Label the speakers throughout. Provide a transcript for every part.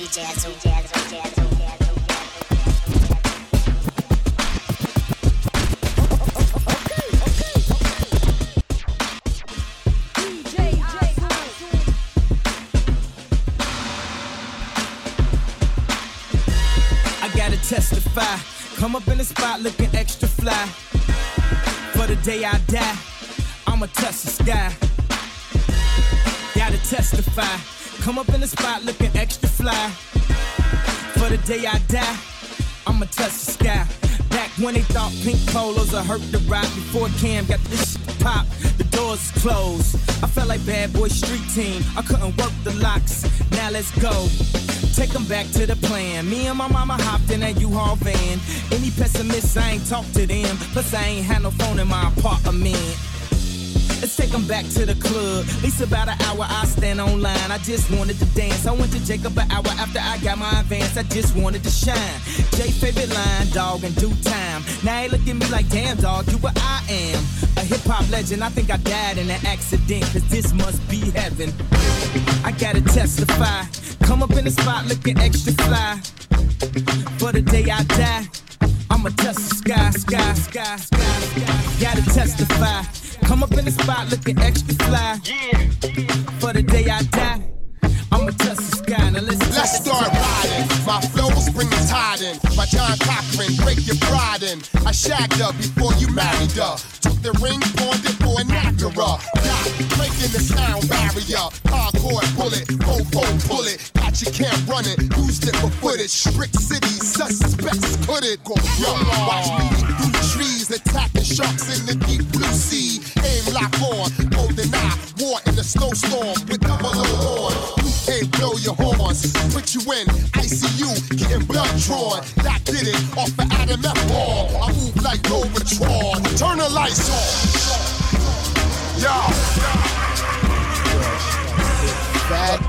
Speaker 1: Testify, come up in the spot looking extra fly. For the day I die, I'ma touch the sky. Gotta testify, come up in the spot looking extra fly. For the day I die, I'ma touch the sky. Back when they thought pink polos would hurt the ride. Before Cam got this shit pop, the doors closed. I felt like Bad Boy Street Team, I couldn't work the locks. Now let's go. Take them back to the plan. Me and my mama hopped in that U-Haul van. Any pessimists, I ain't talk to them. Plus I ain't had no phone in my apartment. Let's take them back to the club. At least about an hour I stand online. I just wanted to dance. I went to Jacob an hour after I got my advance. I just wanted to shine. Jay favorite line, dog, in due time. Now they look at me like, damn, dog, you what I am. A hip-hop legend. I think I died in an accident, cause this must be heaven. I gotta testify. Come up in the spot looking extra fly. For the day I die, I'ma touch the sky, sky, sky, sky, sky. Gotta testify. Come up in the spot looking extra fly. For the day I die, I'ma touch the sky. Now let's
Speaker 2: start riding. My flows bring the tide in. My John Cochran, break your pride in. I shagged her before you married her. Took the ring, pawned it for an Acura. Breaking the sound barrier. Hardcore bullet, fofo bullet. Got your camp running, used it for footage. Brick City, suspects could it. Yo, watch me through the trees, attacking sharks in the deep blue sea. Aim lock on, golden eye, war in the snowstorm with double on. Can't blow your horns, put you in ICU, getting blood drawn. That did it off the Adam F. Ball. I move like Novatron. Turn the lights on. Yo. Bad.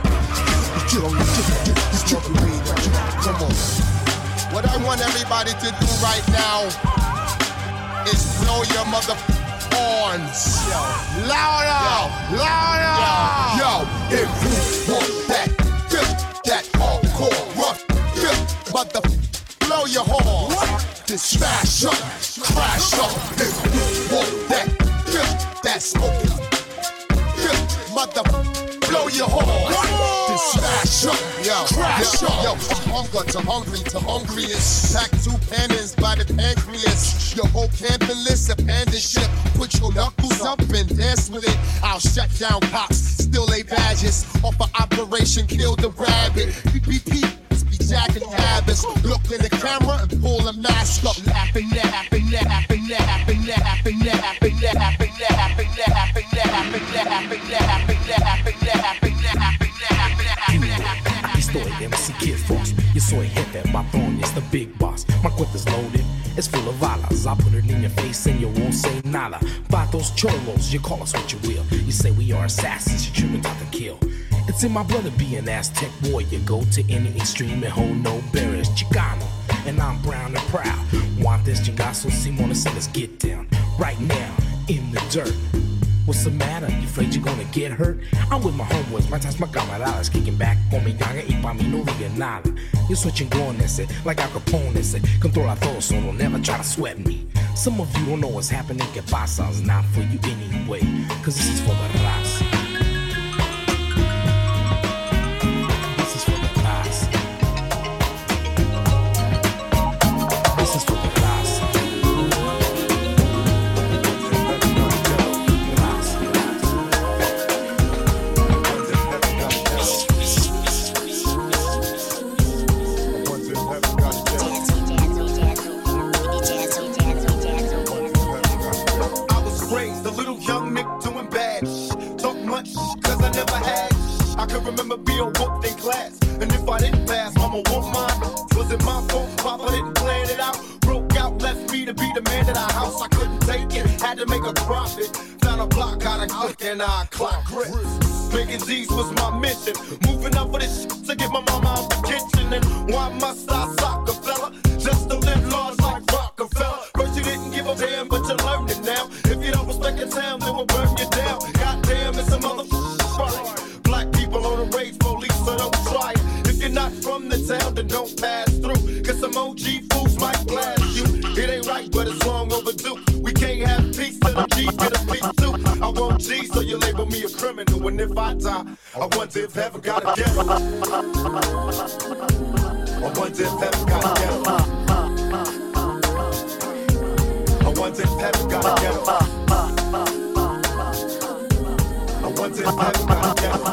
Speaker 2: Come on. What I want everybody to do right now is blow your mother horns. Louder! Louder! Yo, if you want that, that hardcore rough, mother, blow your horns. Then smash up, crash up. If you want that smoking, mother, blow your horns. Then smash up, crash up. Yo, I'm hungry, to hungriest. Pack 2 pannons by the pancreas. Your whole camping list, abandoned ship. Put your knuckles up and dance with it. I'll shut down cops, still lay badges. Off of Operation Kill the Rabbit. PPP, be jacking habits. Look in the camera and pull a mask up. Laughing, laughing, laughing, laughing, laughing, laughing, laughing, laughing, laughing, laughing, laughing, laughing, laughing,
Speaker 3: Aquí estoy, MC Kid Frost. Yo soy jefe, patrón, it's the big boss. My cuenta's loaded, it's full of balas. I'll put it in your face and you won't say nada. Vatos cholos, you call us what you will. You say we are assassins, you tripping out to kill. It's in my blood to be an Aztec warrior. Go to any extreme and hold no barriers. Chicano, and I'm brown and proud. Want this chingazo, Simona, so let's get down. Right now, in the dirt. What's the matter? You afraid you're gonna get hurt? I'm with my homeboys, my times, my camaradas. Kicking back con mi ganga y pa' mí no diga nada. Yo soy chingón ese, like Al Capone ese. Controla todo, so don't never try to sweat me. Some of you don't know what's happening, que pasa. It's not for you anyway, cause this is for the raza. This is for the raza. This is for the raza.
Speaker 2: Remember being whooped in class, and if I didn't pass, mama whooped mine. Was it my fault? Papa didn't plan it out. Broke out, left me to be the man of the house. I couldn't take it, had to make a profit. Found a block, got a click, and I clock grip. Making G's was my mission. Moving up for this shit to get my mama out the kitchen. And why must I sock a fella? Just to live large like Rockefeller. First you didn't give a damn, but you learned it now. If you don't respect your town, then we'll burn you down. Goddamn, it's a motherfucking right. Black people on the rage police, so don't try it. If you're not from the
Speaker 4: don't pass through. Cause some OG fools might blast you. It ain't right, but it's long overdue. We can't have peace till the G's get a piece too. I want G, so you label me a criminal. And if I die, I wonder if heaven got a ghetto. I wonder if heaven got a ghetto. I wonder if heaven got a ghetto. I wonder if heaven got a ghetto.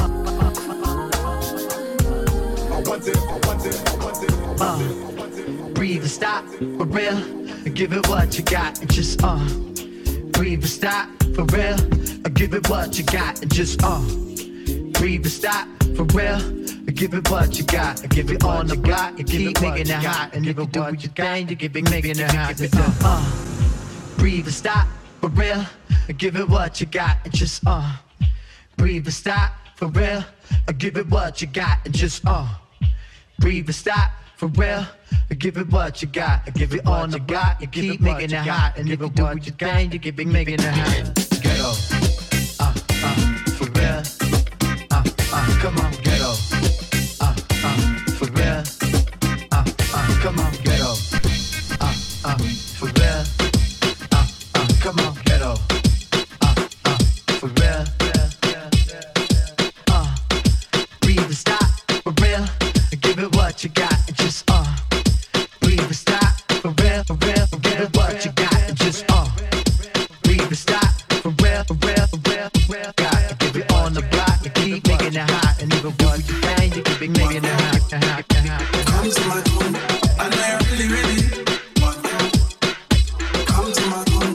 Speaker 5: Breathe and stop, for real, and give it what you got, and just breathe and stop, for real, and give it what you got, and just breathe and stop, for real, and give it what you got, and give it on the block, and keep making it hot, and if you do what you can, you keep making it hot, breathe and stop, for real, and give it what you got, and just breathe and stop, for real, and give it what you got, and just breathe and stop, for real, and give it what you got, and give it on the block, and keep making it hot, and if you do what you can, you keep making it hot. Ghetto, for real, come on, ghetto, for real, come on, ghetto, for real, come on, ghetto, for real, breathe and stop, for real, and give it what you got, and just breathe and stop, for real, and give it what you got, and just breathe and stop, for real, got to give it on the block, and keep making it hot, and even what you can, you keep making it hot.
Speaker 6: Come to my room, and I really, really want you. Come to my room,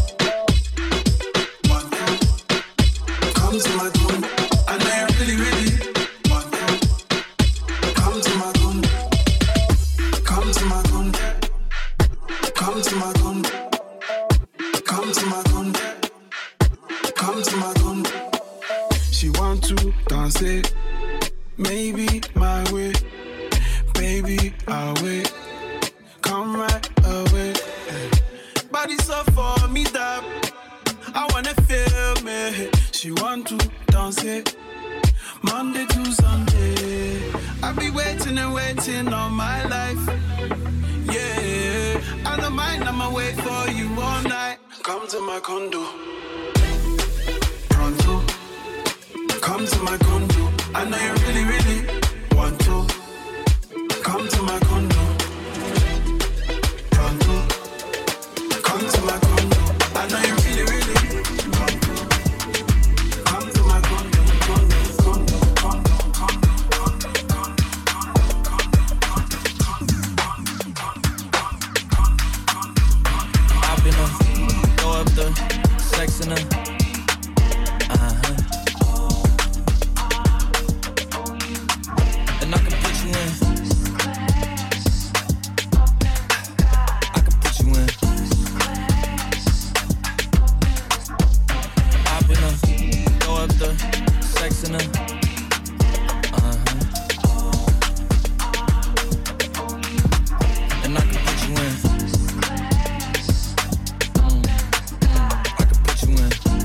Speaker 6: want you. Come to my room, and I really, really want you. Come to my room, come to my room, come to my room, come to my room, come to my room. She want to dance it, maybe my way. Baby, I'll wait. Come right away. Body so for me that I wanna feel me. She want to dance it Monday to Sunday. I'll be waiting and waiting all my life. Yeah, I don't mind, I'ma wait for you all night. Come to my condo, pronto. Come to my condo. I know you really, really want to. Come to my condo, pronto. Come to my condo. I know you really, really want to. Come to my condo, condo.
Speaker 1: I've been throw up the sex in her. And I can put you in. Sex in her. And I can put you in. I can put you in.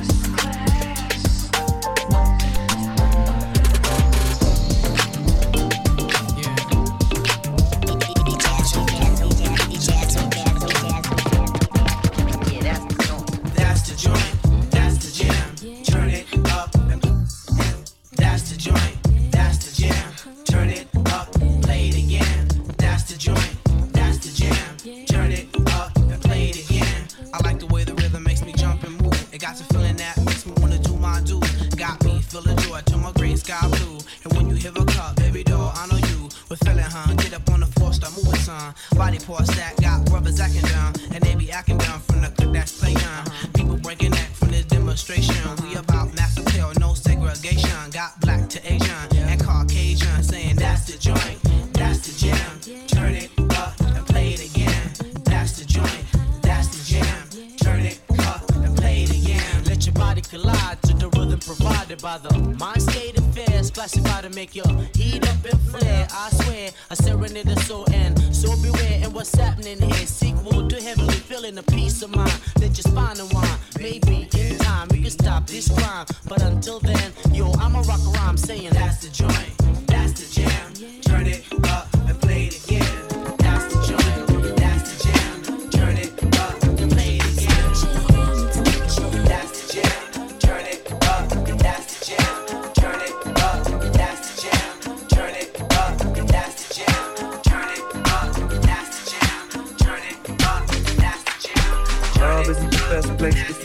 Speaker 1: That's the joint. That's the jam. Turn it up. That's the joint, that's the jam. Turn it up, play it again. That's the joint, that's the jam. Turn it up and play it again. I like the way the rhythm makes me jump and move. It got you feeling that makes me wanna do my do. Got me feeling joy to my gray sky blue. And when you hear a cup, baby doll, I know you with feeling, huh? Get up on the floor, start moving, son. Body parts that got brothers acting down, and they be acting down from the clip that's playing. People breaking neck from this demonstration. We about mass appeal, no segregation. Got black to Asian and Caucasian, saying that's the joint, that's the jam. Turn it up and play it again. That's the joint, that's the jam. Turn it up and play it again. Let your body collide to the rhythm provided by the mind state affairs, classified to make your heat up and flare. I swear, a serenade the soul and so beware. And what's happening here? Sequel to heavenly feeling, a peace of mind. Let your spine unwind. Maybe in time we can stop this crime, but until then, yo, I'ma rock a rhyme saying that's the joint, that's the jam. Turn it up and play it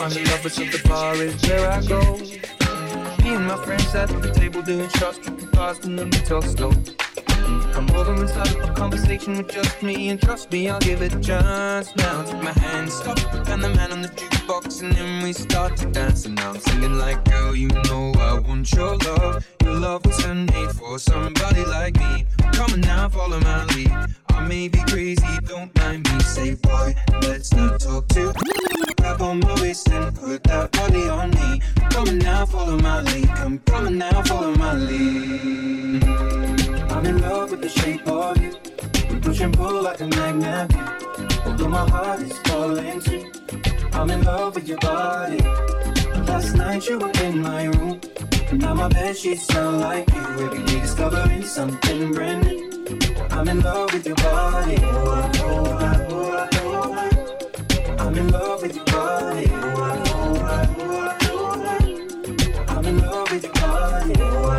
Speaker 7: finding lovers at the bar is where I go. Me and my friends at the table doing shots, drinking bars, and then we talk slow. Come over and start up a conversation with just me, and trust me, I'll give it a chance. Now take my hand, stop, and the man on the jukebox, and then we start to dance. And now I'm singing like, girl, you know I want your love. Your love was handmade for somebody like me. Come on now, follow my lead. I may be crazy, don't mind me. Say, boy, let's not talk too. Grab on my waist and put that body on me. Come on now, follow my lead. Come on now, follow my lead. I'm in love with the shape of you. We push and pull like a magnet. Although my heart is falling too. I'm in love with your body. Last night you were in my room, and now my bedsheets smell like you. Every day discovering something brand new. I'm in love with your body. I'm in love with your body. I'm in love with your body.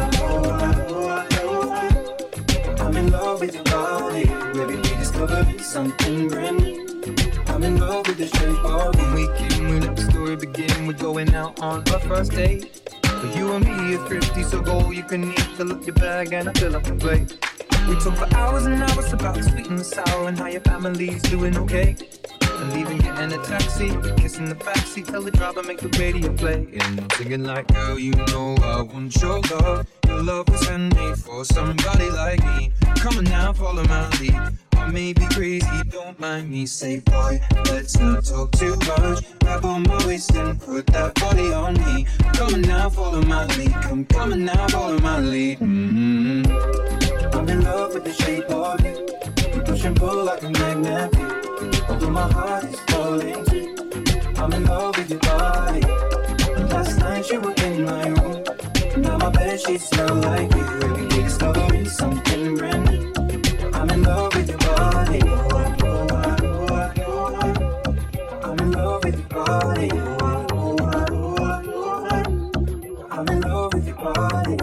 Speaker 7: I'm in love with your body. Every day discovering something brand new. I'm in love with the shape of when we came, we let the story begin. We're going out on our first date. But you and me are thrifty, so go you can eat. Fill up your bag and I fill up the plate. We talk for hours and hours about the sweet and the sour and how your family's doing okay. And leaving, getting a taxi, kissing the backseat, tell the driver make the radio play. And I'm singing like, girl, you know I want your love. Your love was handmade for somebody like me. Come on now, follow my lead. I may be crazy, don't mind me. Say, boy, let's not talk too much. Grab on my waist and put that body on me. Come on now, follow my lead. Come on now, follow my lead. I'm in love with the shape of you. We push and pull like a magnet. Although my heart is falling too. I'm in love with your body. Last night you were in my room. Now my bedsheets smell like you. Every day discovering something brand new. I'm in love with your body. I'm in love with your body. I'm in love with your body.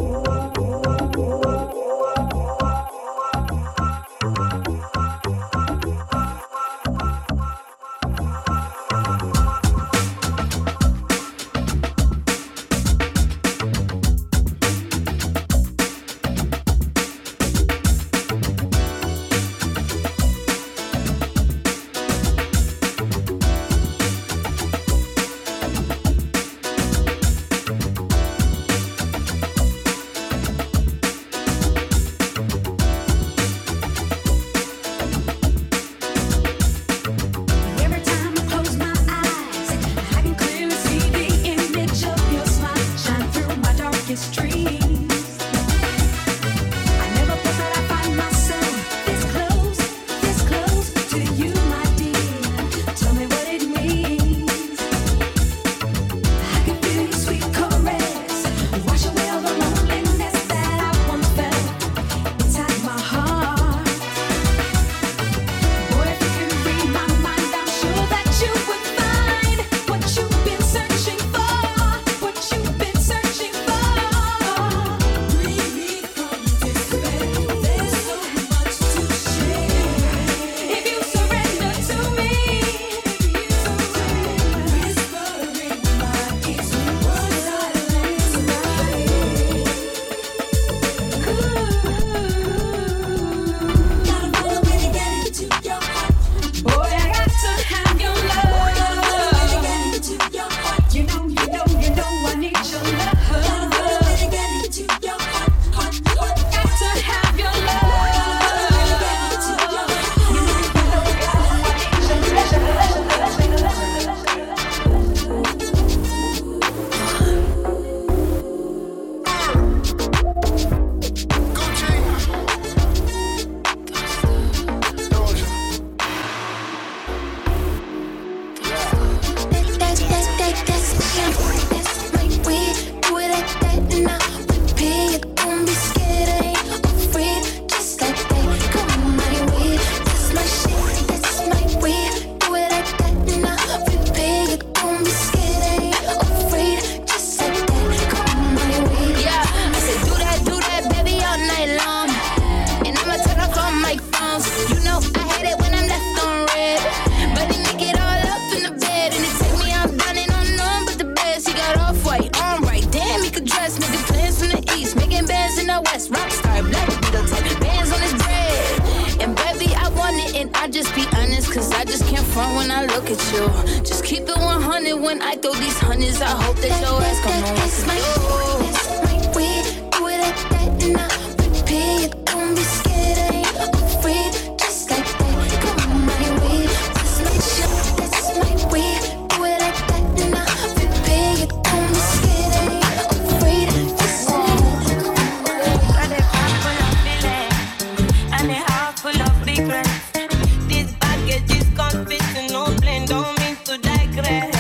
Speaker 8: front when I look at you. Just keep it 100 when I throw these hundreds. I hope that your ass gon' know what to do. It's my way, do it like that and I repeat it. Don't be scared, I ain't afraid. Just like that, come my way. This my shit, that's my way. Do it like that and I repeat it. Don't be scared, I ain't afraid. Just like
Speaker 9: got a heart full of feeling and a heart full of regrets. This baggage is confessing, no blame, don't mean to digress.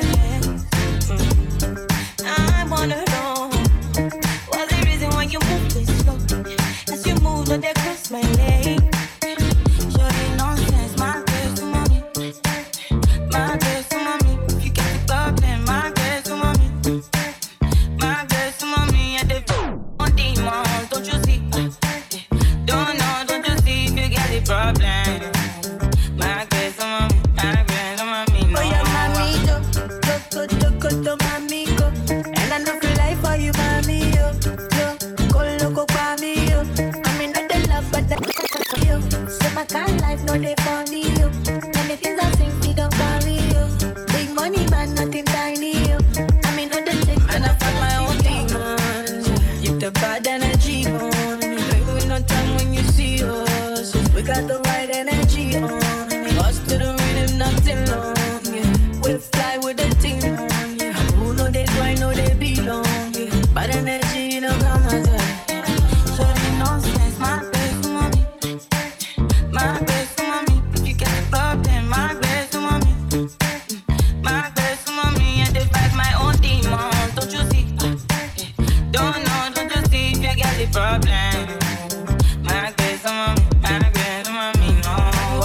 Speaker 9: I wanna know what's the reason why you move this slow. As you move, don't they cross my lane. Shorty nonsense, my girl to mommy. My girl to mommy. If you get the problem, my girl to mommy. My girl to mommy. And the on demons, don't you see? Don't you see if you get the problem? My girl to mommy. My girl to mommy. No.
Speaker 10: Oh yeah, mommy, go, mommy, go. And I know feel like for you, mommy, yo. Go loco, mommy, yo. I mean, not the love, but the yo. So my kind life, no they for me, yo. And the things I think, they don't worry, yo. Big money, man, nothing tiny, yo. I mean, not the thing,
Speaker 9: And I find my own demons. You the bad energy on. Baby, no time when you see us.
Speaker 10: we got the right energy on.
Speaker 9: Us to the rhythm, nothing long. Yeah.
Speaker 10: We'll fly with the team on, yeah. Who know they do, I know they belong, yeah. Bad energy, you know, come on, yeah.
Speaker 9: Shorty nonsense, my best mommy. My best mommy. If you get the problem, my best mommy. My best mommy. And they fight my own demons, don't you see? Don't you see if you get the problem? My best mommy, no.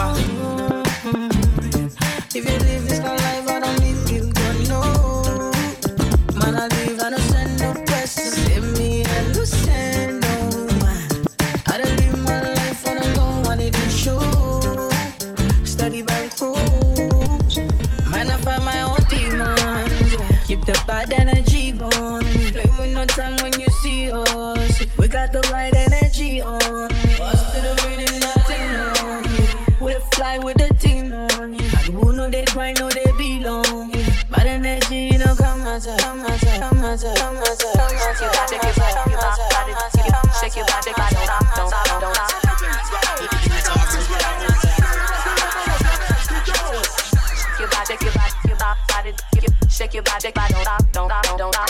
Speaker 10: If you live this life, I don't need you, don't know. Man, I live, I don't send no questions. Give me a listen, no man. I don't live my life on alone, I didn't show. Study by cool. Man, I find my own demons. Keep the bad energy going. Play with no time when you see us. We got the right energy on. Us to the rhythm, nothing wrong. We'll fly with the team on. Who know they try, know they belong. Bad energy, you know, come on, shake your body, shake your body, don't stop. Shake your body, don't stop.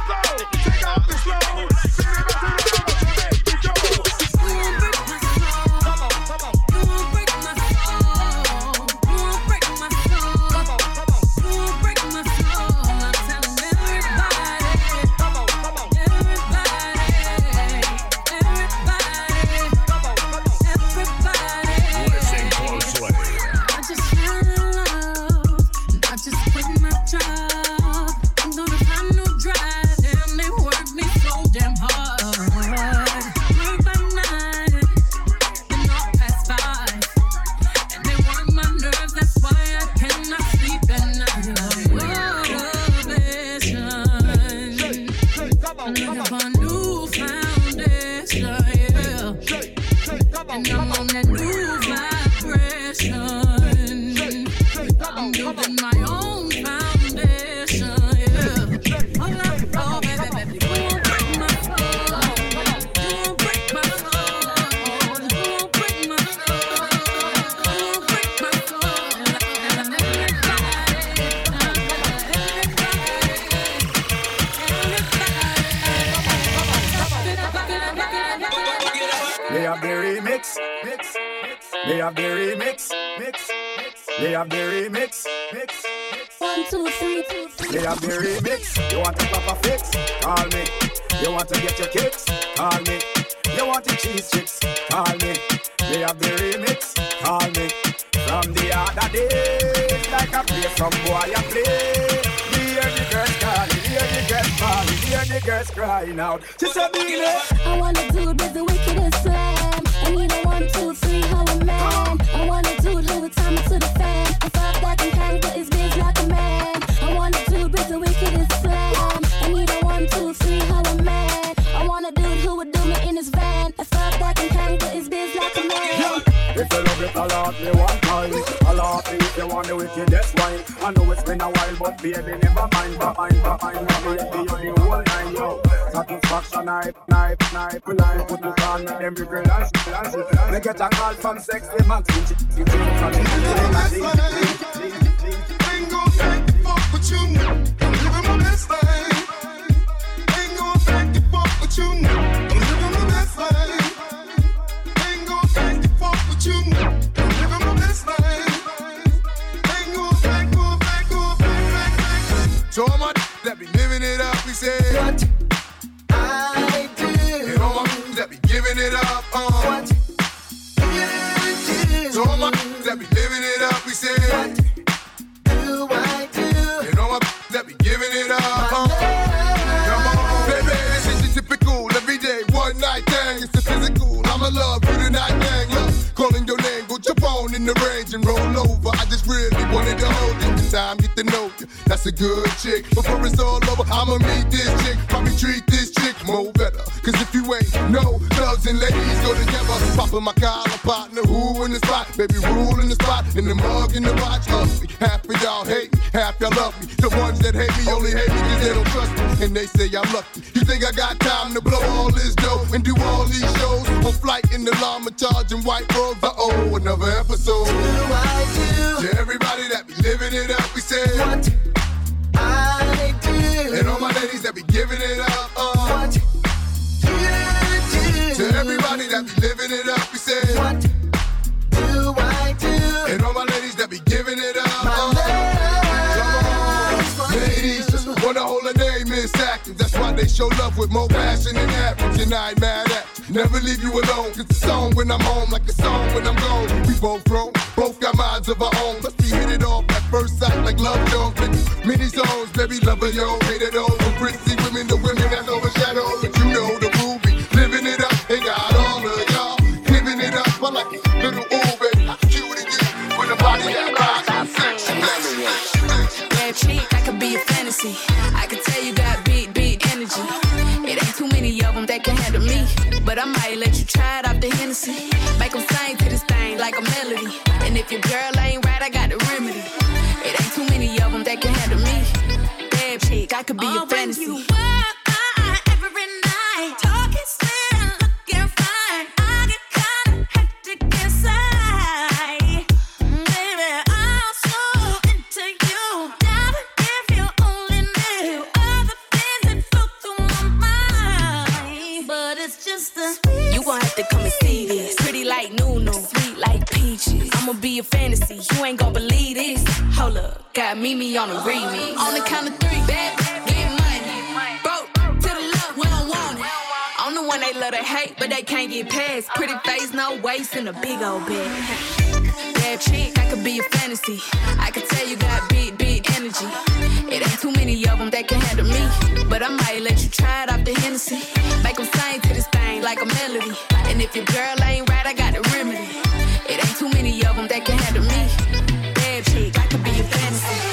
Speaker 11: They have the remix, They have the remix, They have the remix,
Speaker 8: 1, 2, 3.
Speaker 11: They have the remix. You want to pop a fix? Call me. You want to get your kicks? Call me. You want the cheese chips? Call me. They have the remix. Call me. From the other days, like I play some boy I play. Hear the girls calling, hear the girls calling, hear the girls crying out. Just a minute.
Speaker 8: I wanna do it with the wickedest slam. I need a 1, 2, 3, how a man. I wanna do it with time to the fan. I fuck that can carry, but it's biz like a man. I wanna do it with the wickedest slam. I need a 1, 2, 3, how a man. I wanna do it who would do me in his van. I fuck that can carry, but it's biz like a man.
Speaker 11: If you love it a lot, me one time. A lot, if you want the wickedest wine. I know it's been a while, but baby, never mind. Baby, you're the whole nine, yo. Satisfaction, knife. We like to put it on, them big girl and shit. They get a call from Sexy Max.
Speaker 2: Ain't gon' take the fuck with you now. I'm living my best life. Ain't gon' take the fuck with you now. I'm living my best life. Ain't gon' take the fuck with you now. I'm living my best life. Ain't gon' take. So all my that be living it up, we say what I do. And all my that be giving it up, what you do. So all my that be living it up, we say what do I do? And all my that be giving it up, come on, baby, this is the typical everyday one night thing. It's the physical, I'ma love you tonight, gang. Love calling your name, go jump on in the range and roll over. I just really wanted to hold you. This time get to know you. That's a good chick. Before it's all over, I'ma meet this chick. Probably treat this chick more better. Cause if you ain't no thugs and ladies go together. Popping my collar partner, who in the spot? Baby, rule in the spot. In the mug, in the watch, love me. Half of y'all hate me, half y'all love me. The ones that hate me only hate me cause they don't trust me. And they say I'm lucky. You think I got time to blow all this dough and do all these shows? On flight in the llama charging white robes. Uh-oh, another episode. What do I do? To everybody that be living it up, we say what I do. And all my ladies that be giving it up, what you do. To everybody that be living it up, we say what do I do. And all my ladies that be giving it up, ladies just wanna hold a name in active. That's why they show love with more passion than average. And I ain't mad at you. Never leave you alone. Cause the song when I'm home, like the song when I'm gone. We both grown, both got minds of our own. Let's be hit it off at first sight like love Jones. Many zones, baby, love of yo. Hate it all from pretty women to women that's overshadowed. But you know the ruby, living it up. Ain't got all of y'all giving it up. I like it, little ooh, baby. I'm cute to you with a body that rocks. I'm sexy.
Speaker 8: Bad chick, I could be a fantasy. I could tell you got beat energy. It ain't too many of them that can handle me. But I might let you try it off the Hennessy. Make them sing to this thing like a melody. And if your girl ain't right, I got the remedy. It ain't too many of them that can handle me. Bad chick, I could be a fantasy. When you work every night, talking sweet and looking fine, I get kinda hectic inside. Baby, I'm so into you. Never if you only knew all the things that flow through my mind. But it's just a you gon' have to come and see this. Pretty like Nunu, sweet like peaches. I'ma be a fantasy, you ain't gon' believe this. Hold up, got Mimi on a remix. On the count of three, bad, get money. Broke to the left, we don't want it. I'm the one they love to hate, but they can't get past. Pretty face, no waist, and a big old bag. Bad chick, I could be a fantasy. I could tell you got beat energy. It ain't too many of them that can handle me. But I might let you try it off the Hennessy. Make them sing to this thing like a melody. And if your girl ain't right, I got the remedy. It ain't too many of them that can handle me. Bad chick, I could be a fantasy.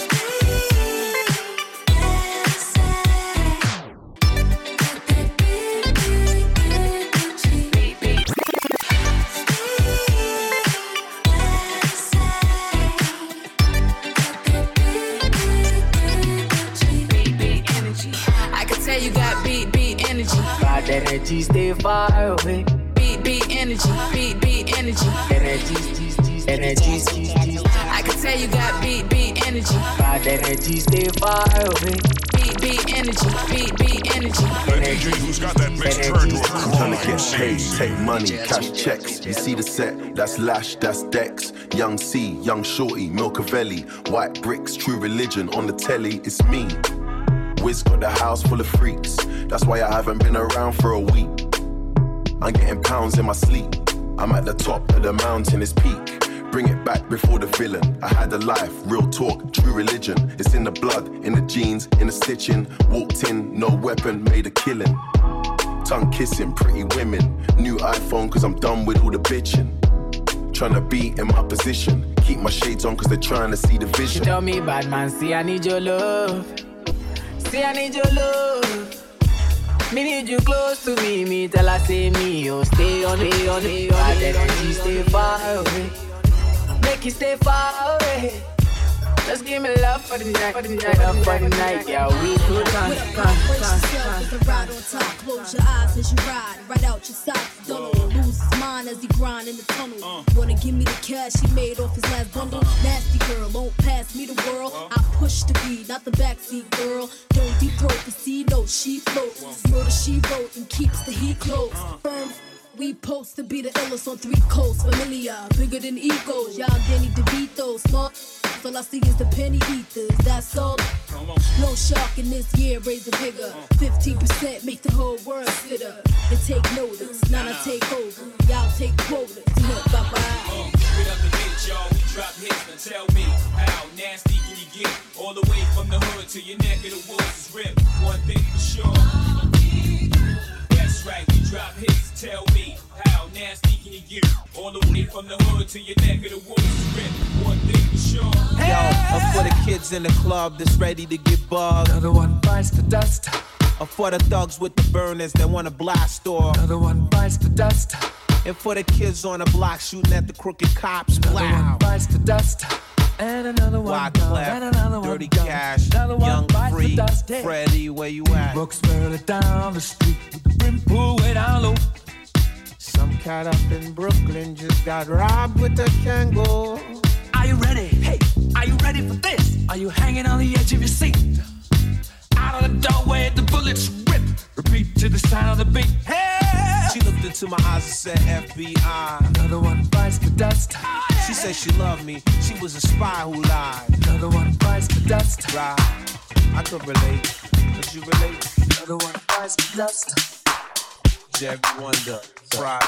Speaker 8: You got beat energy.
Speaker 12: Got energy, stay far away.
Speaker 8: Beat energy, beat energy.
Speaker 12: Energy.
Speaker 8: I can tell you got beat energy.
Speaker 12: Got energy, stay far away.
Speaker 8: Beat energy, beat energy.
Speaker 13: DJ who's got that mix turned to a crime.
Speaker 14: Trying to get paid, take money, cash checks. You see the set, that's Lash, that's Dex. Young C, Young Shorty, Milcavelli. White bricks, True Religion on the telly, it's me. Wiz got the house full of freaks. That's why I haven't been around for a week. I'm getting pounds in my sleep. I'm at the top of the mountain, it's peak. Bring it back before the villain. I had a life, real talk, true religion. It's in the blood, in the jeans, in the stitching. Walked in, no weapon, made a killing. Tongue kissing, pretty women. New iPhone cause I'm done with all the bitching. Tryna be in my position. Keep my shades on cause they're trying to see the vision.
Speaker 12: She tell me, bad man, see I need your love. See I need your love. Me need you close to me. Me tell her say me, oh stay on me. Bad energy, stay far away. Make make you stay far away. Just give me love for the night, love for the night, yeah. We good time.
Speaker 15: Brace yourself as I ride on top. Close your eyes as you ride, right out your socks. Don't lose his mind as he grind in the tunnel. Wanna give me the cash he made off his last bundle? Nasty girl, won't pass me the world. I push the beat, not the backseat girl. Don't deep throat the sea note, she floats. Murder she wrote and keeps the heat close. Firm. We post to be the illest on 3 coasts. Familiar, bigger than egos. Y'all Danny DeVito, smart. All I see is the penny eaters. That's all. No shark in this year, raise the bigger. 15% make the whole world fitter. And take notice. Now I take over. Y'all take quotas. Bye bye.
Speaker 1: Straight up the hit, y'all. We drop hits. Now tell me, how nasty can you get? All the way from the hood to your neck of the woods is ripped. One thing for sure. That's right, we drop hits. Tell me, how nasty can you get? All the way from the hood to your neck of the woods is ripped. One thing for sure.
Speaker 16: Yo, I'm for the kids in the club that's ready to get bugged.
Speaker 17: Another one bites the dust.
Speaker 16: Or for the thugs with the burners that want to blast off.
Speaker 17: Another one bites the dust.
Speaker 16: And for the kids on the block shooting at the crooked cops.
Speaker 17: Another one bites the dust. And another one down, and another
Speaker 16: Dirty
Speaker 17: one
Speaker 16: Cash,
Speaker 17: another one
Speaker 16: Young
Speaker 17: bites
Speaker 16: Free,
Speaker 17: the dust. Hey.
Speaker 16: Freddie, where you at?
Speaker 17: Brooks barely down the street with the brim pull way down low.
Speaker 16: Some cat up in Brooklyn just got robbed with a Kangol.
Speaker 17: Are you ready? Hey, are you ready for this? Are you hanging on the edge of your seat? Out of the doorway, the bullets rip. Repeat to the sound of the beat. Hey!
Speaker 16: She looked into my eyes and said FBI.
Speaker 17: Another one bites the dust.
Speaker 16: She said she loved me. She was a spy who lied.
Speaker 17: Another one bites the dust.
Speaker 16: Right. I could relate. Could you relate?
Speaker 17: Another one bites the dust.
Speaker 16: Jeff Wonder. Pride.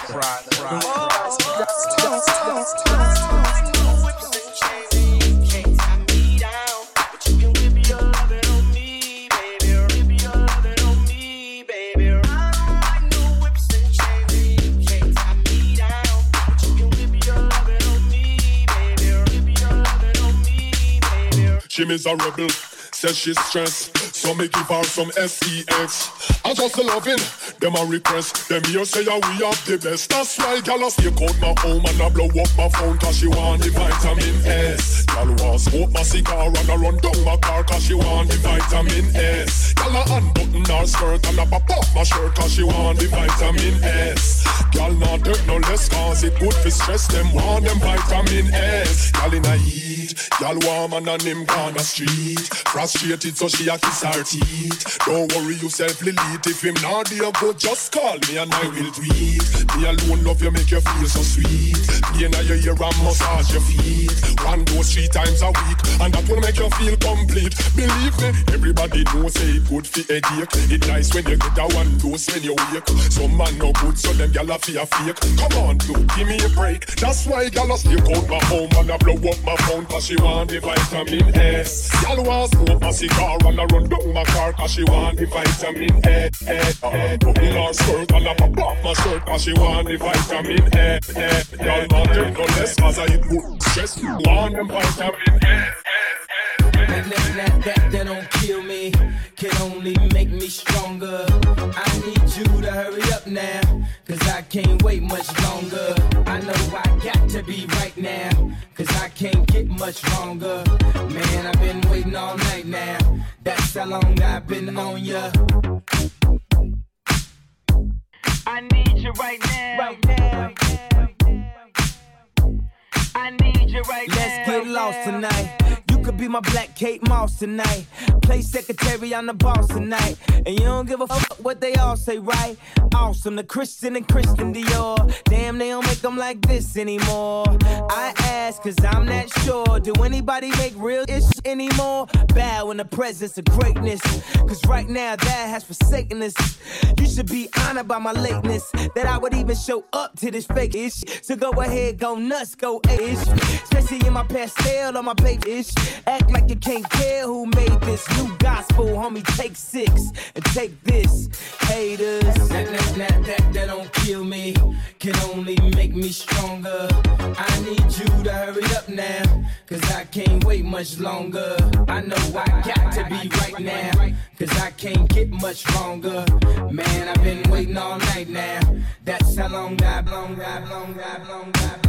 Speaker 4: She miserable, says she's stressed, so me give her some sex. I just loving, them a request, them here say we have the best. That's why gyal a stake out my home and I blow up my phone cause she want the vitamin S. Gyal want smoke my cigar and I run down my car cause she want the vitamin S. Gyal a unbutton her skirt and I pop up my shirt cause she want the vitamin S. Gyal not dirt no less cause it good for stress, them want them vitamin S. Gyal in a heat, gyal warm and on him gone a street. Frustrated so she a kiss her teeth. Don't worry yourself Lily, if him not there go just call me and I will tweet. Me alone love you make you feel so sweet. Me and your ear and massage your feet. One dose 3 times a week and that will make you feel complete. Believe me, everybody knows say it good for headache. It nice when you get a one dose when you wake. Some man no good so them gyal a fear fake. Come on dude, give me a break. That's why gyal a stake out my home and I blow up my phone cause she want the vitamin S. Gyal want smoke my cigar and I run down my car cause she want the vitamin S. Put in her skirt and I pop off my shirt cause she want the vitamin S. Y'all not take no less cause I eat good stress. You want them vitamin S.
Speaker 1: That don't kill me, can only make me stronger. I need you to hurry up now, cause I can't wait much longer. I know I got to be right now, cause I can't get much longer. Man, I've been waiting all night now, that's how long I've been on ya. I need you right now, I need you right now.
Speaker 16: Let's get lost tonight. You could be my black Kate Moss tonight. Play secretary, I'm the boss tonight. And you don't give a fuck what they all say, right? Awesome, the Christian and Christian Dior. Damn, they don't make them like this anymore. I ask, cause I'm not sure. Do anybody make real ish anymore? Bow in the presence of greatness. Cause right now that has forsaken us. You should be honored by my lateness. That I would even show up to this fake ish. So go ahead, go nuts, go ish. Especially in my pastel on my baby ish. Act like you can't tell who made this new gospel, homie. Take 6 and take this, haters.
Speaker 1: That don't kill me, can only make me stronger. I need you to hurry up now, cause I can't wait much longer. I know I got to be right now, cause I can't get much longer. Man, I've been waiting all night now, that's how long I've long.